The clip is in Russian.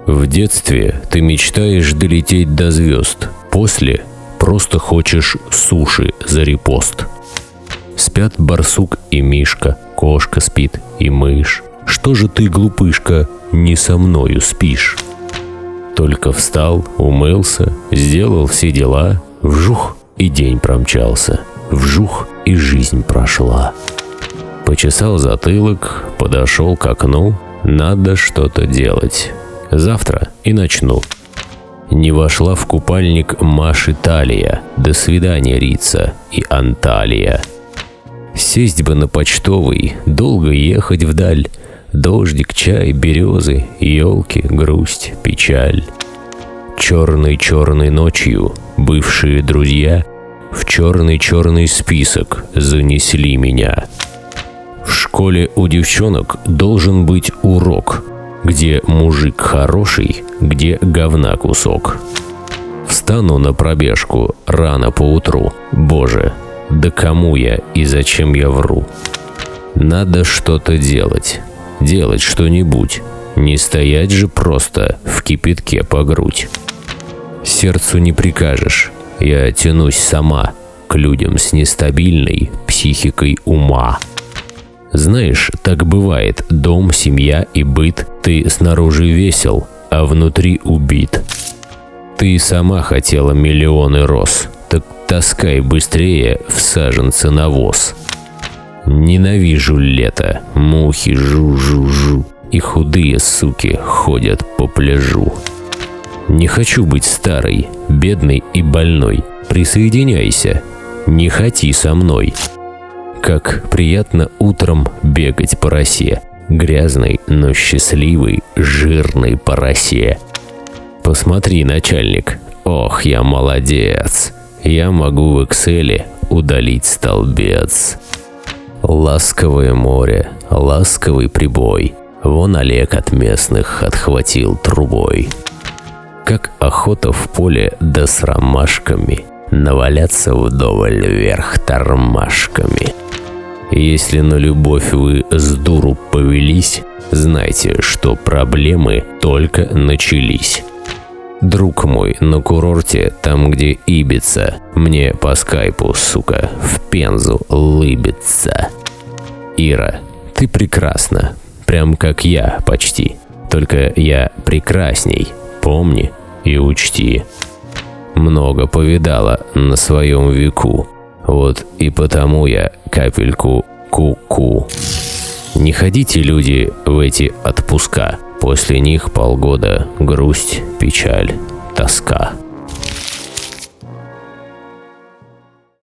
В детстве ты мечтаешь долететь до звезд, после просто хочешь суши за репост. Спят барсук и мишка, кошка спит и мышь. Что же ты, глупышка, не со мною спишь? Только встал, умылся, сделал все дела, вжух, и день промчался, вжух, и жизнь прошла. Почесал затылок, подошел к окну, надо что-то делать. Завтра и начну. Не вошла в купальник Маши талия, до свидания, Рица и Анталия. Сесть бы на почтовый, долго ехать вдаль, дождик, чай, березы, елки, грусть, печаль. Черной-черной ночью бывшие друзья в черный-черный список занесли меня. В школе у девчонок должен быть урок, где мужик хороший, где говна кусок. Встану на пробежку рано поутру, боже, да кому я и зачем я вру? Надо что-то делать, делать что-нибудь, не стоять же просто в кипятке по грудь. Сердцу не прикажешь, я тянусь сама к людям с нестабильной психикой ума. Знаешь, так бывает, дом, семья и быт, ты снаружи весел, а внутри убит. Ты сама хотела миллионы роз, так таскай быстрее в саженцы навоз. Ненавижу лето, мухи жу-жу-жу, и худые суки ходят по пляжу. Не хочу быть старой, бедной и больной, присоединяйся, не хоти со мной. Как приятно утром бегать по росе, грязной, но счастливой, жирной по росе. Посмотри, начальник, ох, я молодец, я могу в Excel удалить столбец. Ласковое море, ласковый прибой, вон Олег от местных отхватил трубой. Как охота в поле да с ромашками, наваляться вдоволь вверх тормашками. Если на любовь вы с дуру повелись, знайте, что проблемы только начались. Друг мой на курорте, там где Ибица, мне по скайпу, сука, в Пензу лыбится. Ира, ты прекрасна, прям как я почти, только я прекрасней, помни и учти. Много повидала на своем веку, вот и потому я капельку ку-ку. Не ходите, люди, в эти отпуска, после них полгода грусть, печаль, тоска.